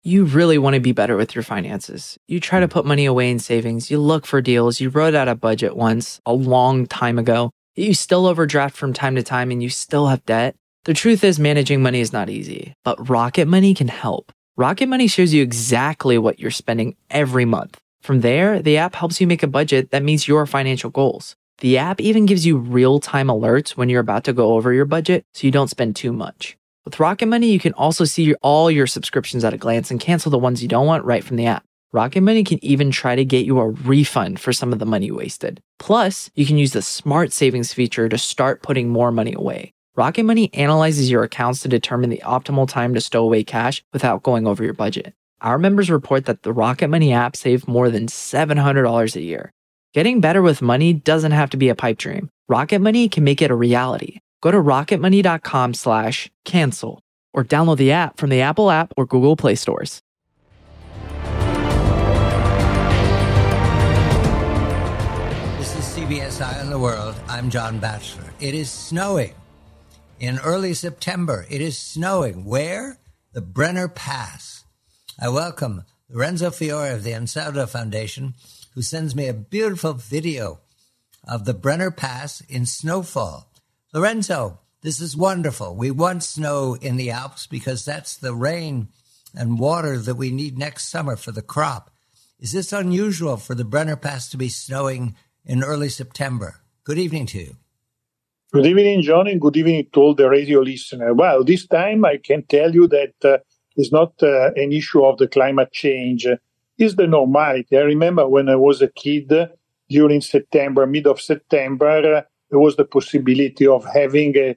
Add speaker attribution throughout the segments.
Speaker 1: You really want to be better with your finances. You try to put money away in savings, you look for deals, you wrote out a budget once a long time ago, you still overdraft from time to time and you still have debt. The truth is, managing money is not easy, but Rocket Money can help. Rocket Money shows you exactly what you're spending every month. From there, the app helps you make a budget that meets your financial goals. The app even gives you real-time alerts when you're about to go over your budget so you don't spend too much. With Rocket Money, you can also see all your subscriptions at a glance and cancel the ones you don't want right from the app. Rocket Money can even try to get you a refund for some of the money wasted. Plus, you can use the Smart Savings feature to start putting more money away. Rocket Money analyzes your accounts to determine the optimal time to stow away cash without going over your budget. Our members report that the Rocket Money app saved more than $700 a year. Getting better with money doesn't have to be a pipe dream. Rocket Money can make it a reality. Go to rocketmoney.com/cancel or download the app from the Apple App or Google Play stores.
Speaker 2: This is CBS Eye on the World. I'm John Batchelor. It is snowing. In early September, it is snowing. Where? The Brenner Pass. I welcome Lorenzo Fiore of the Ansaldo Foundation, who sends me a beautiful video of the Brenner Pass in snowfall. Lorenzo, this is wonderful. We want snow in the Alps because that's the rain and water that we need next summer for the crop. Is this unusual for the Brenner Pass to be snowing in early September? Good evening to you.
Speaker 3: Good evening, John, and good evening to all the radio listeners. Well, this time I can tell you that it's not an issue of the climate change. It's the normality. I remember when I was a kid during September, mid of September, there was the possibility of having a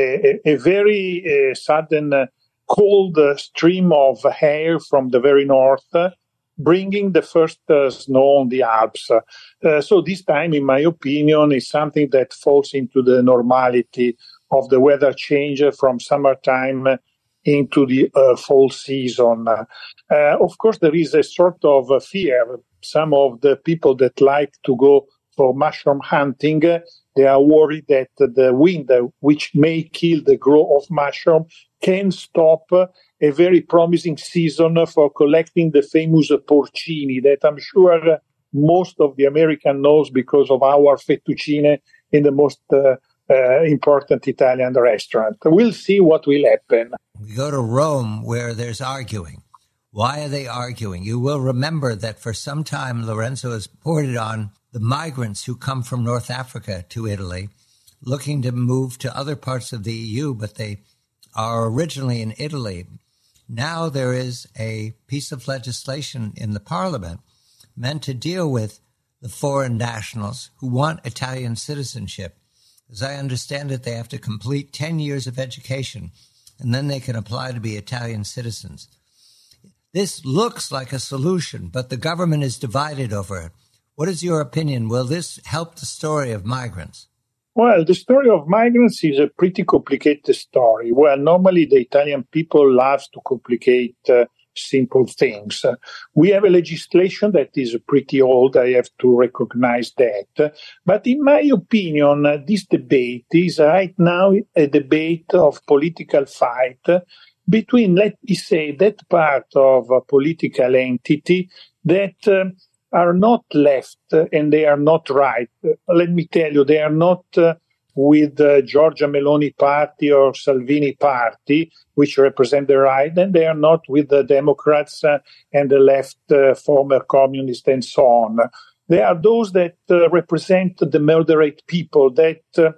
Speaker 3: very sudden cold stream of air from the very north, bringing the first snow on the Alps. So this time, in my opinion, is something that falls into the normality of the weather change from summertime into the fall season. Of course, there is a sort of fear. Some of the people that like to go for mushroom hunting, they are worried that the wind, which may kill the growth of mushroom, can stop a very promising season for collecting the famous porcini that I'm sure most of the American knows because of our fettuccine in the most important Italian restaurant. We'll see what will happen.
Speaker 2: We go to Rome where there's arguing. Why are they arguing? You will remember that for some time Lorenzo has reported on the migrants who come from North Africa to Italy, looking to move to other parts of the EU, but they are originally in Italy. Now there is a piece of legislation in the parliament meant to deal with the foreign nationals who want Italian citizenship. As I understand it, they have to complete 10 years of education, and then they can apply to be Italian citizens. This looks like a solution, but the government is divided over it. What is your opinion? Will this help the story of migrants?
Speaker 3: Well, the story of migrants is a pretty complicated story. Well, normally the Italian people love to complicate simple things. We have a legislation that is pretty old. I have to recognize that. But in my opinion, this debate is right now a debate of political fight between, let me say, that part of a political entity that are not left and they are not right. Let me tell you, they are not with the Giorgia Meloni party or Salvini party, which represent the right, and they are not with the Democrats and the left, former communists and so on. They are those that represent the moderate people that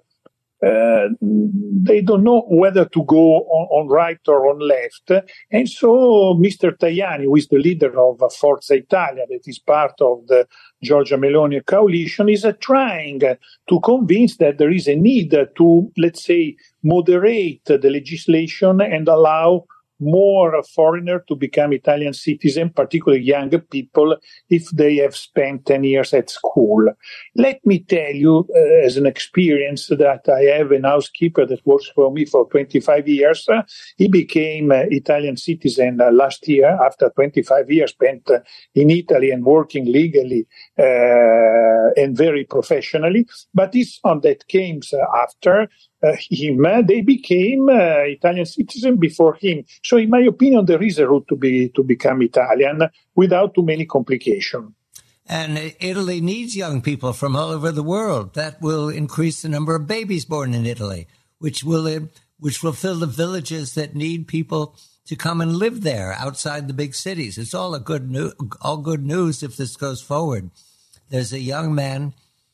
Speaker 3: they don't know whether to go on right or on left. And so Mr. Tajani, who is the leader of Forza Italia, that is part of the Giorgia Meloni coalition, is trying to convince that there is a need to, let's say, moderate the legislation and allow more foreigners to become Italian citizens, particularly young people, if they have spent 10 years at school. Let me tell you, as an experience, that I have an housekeeper that works for me for 25 years. He became an Italian citizen last year after 25 years spent in Italy and working legally and very professionally. But this one that came after him, they became Italian citizens before him. So, in my opinion, there is a route to become Italian without too many complications.
Speaker 2: And Italy needs young people from all over the world. That will increase the number of babies born in Italy, which will fill the villages that need people to come and live there outside the big cities. It's all good news if this goes forward. There's a young man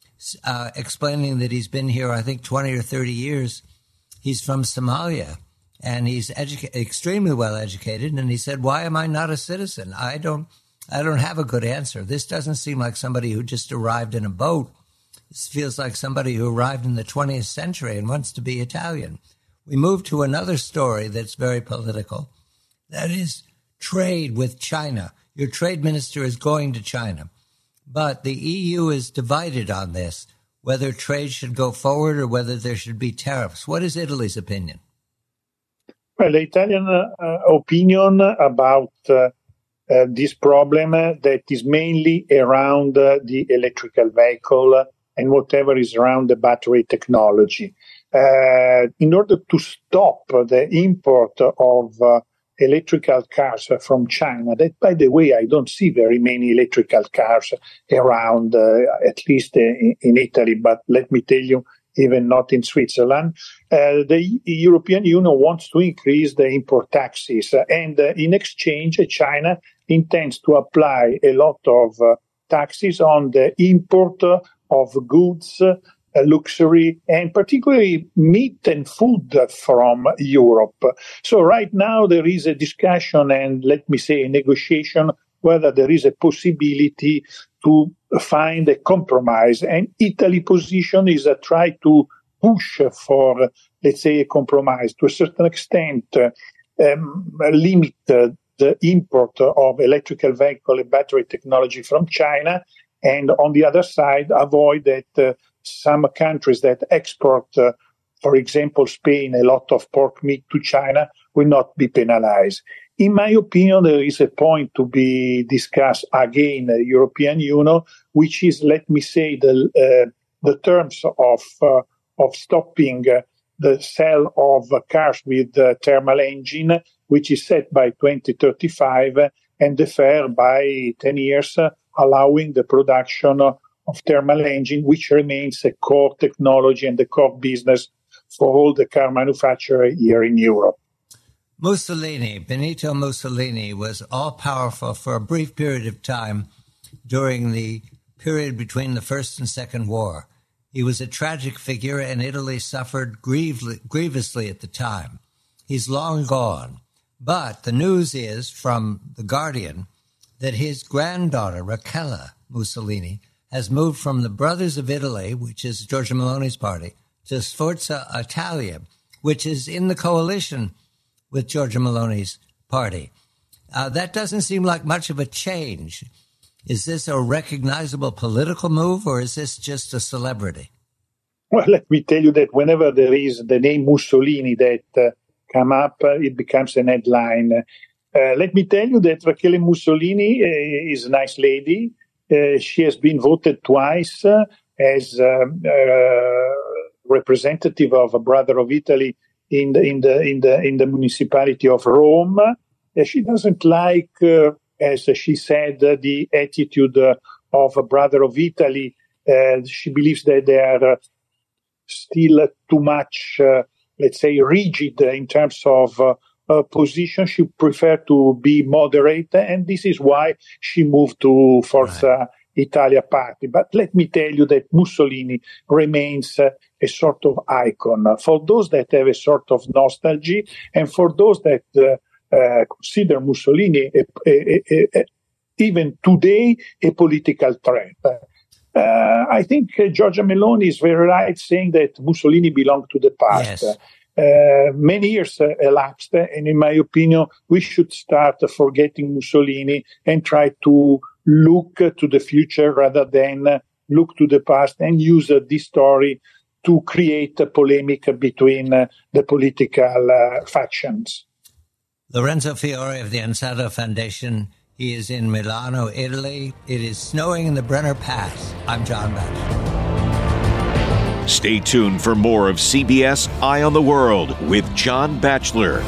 Speaker 2: explaining that he's been here, I think, 20 or 30 years. He's from Somalia, and he's extremely well educated. And he said, "Why am I not a citizen? I don't have a good answer. This doesn't seem like somebody who just arrived in a boat. This feels like somebody who arrived in the 20th century and wants to be Italian." We move to another story that's very political. That is trade with China. Your trade minister is going to China. But the EU is divided on this, whether trade should go forward or whether there should be tariffs. What is Italy's opinion?
Speaker 3: Well, the Italian opinion about this problem that is mainly around the electrical vehicle and whatever is around the battery technology. In order to stop the import of electrical cars from China, that, by the way, I don't see very many electrical cars around, at least in Italy, but let me tell you, even not in Switzerland. The European Union wants to increase the import taxes, and in exchange, China intends to apply a lot of taxes on the import of goods, luxury, and particularly meat and food from Europe. So right now there is a discussion and, let me say, a negotiation whether there is a possibility to find a compromise. And Italy's position is to try to push for, let's say, a compromise to a certain extent, limit the import of electrical vehicle and battery technology from China, and on the other side, avoid that some countries that export, for example, Spain, a lot of pork meat to China will not be penalized. In my opinion, there is a point to be discussed again, the European Union, which is, let me say, the terms of stopping the sale of cars with thermal engine, which is set by 2035 and deferred by 10 years, allowing the production of thermal engine, which remains a core technology and the core business for all the car manufacturers here in Europe.
Speaker 2: Benito Mussolini, was all-powerful for a brief period of time during the period between the First and Second War. He was a tragic figure, and Italy suffered grievously at the time. He's long gone. But the news is, from The Guardian, that his granddaughter, Rachele Mussolini, has moved from the Brothers of Italy, which is Giorgia Meloni's party, to Sforza Italia, which is in the coalition with Giorgia Meloni's party. That doesn't seem like much of a change. Is this a recognizable political move, or is this just a celebrity?
Speaker 3: Well, let me tell you that whenever there is the name Mussolini that come up, it becomes an headline. Let me tell you that Rachele Mussolini is a nice lady. She has been voted twice as representative of a Brother of Italy in the municipality of Rome. She doesn't like, as she said, the attitude of a Brother of Italy. She believes that they are still too much, let's say, rigid in terms of position. She preferred to be moderate, and this is why she moved to Forza Italia party. But let me tell you that Mussolini remains a sort of icon for those that have a sort of nostalgia, and for those that consider Mussolini even today a political threat. I think Giorgia Meloni is very right saying that Mussolini belonged to the past.
Speaker 2: Yes.
Speaker 3: Many years elapsed, and in my opinion, we should start forgetting Mussolini and try to look to the future rather than look to the past and use this story to create a polemic between the political factions.
Speaker 2: Lorenzo Fiore of the Ansaldo Foundation. He is in Milano, Italy. It is snowing in the Brenner Pass. I'm John Batchelor.
Speaker 4: Stay tuned for more of CBS Eye on the World with John Batchelor.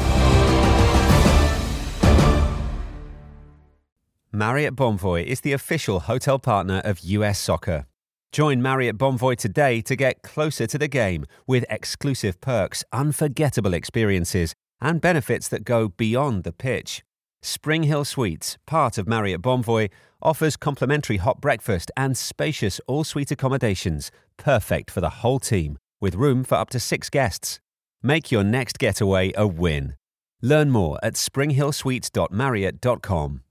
Speaker 5: Marriott Bonvoy is the official hotel partner of US Soccer. Join Marriott Bonvoy today to get closer to the game with exclusive perks, unforgettable experiences, and benefits that go beyond the pitch. Spring Hill Suites, part of Marriott Bonvoy, offers complimentary hot breakfast and spacious all-suite accommodations, perfect for the whole team, with room for up to 6 guests. Make your next getaway a win. Learn more at springhillsuites.marriott.com.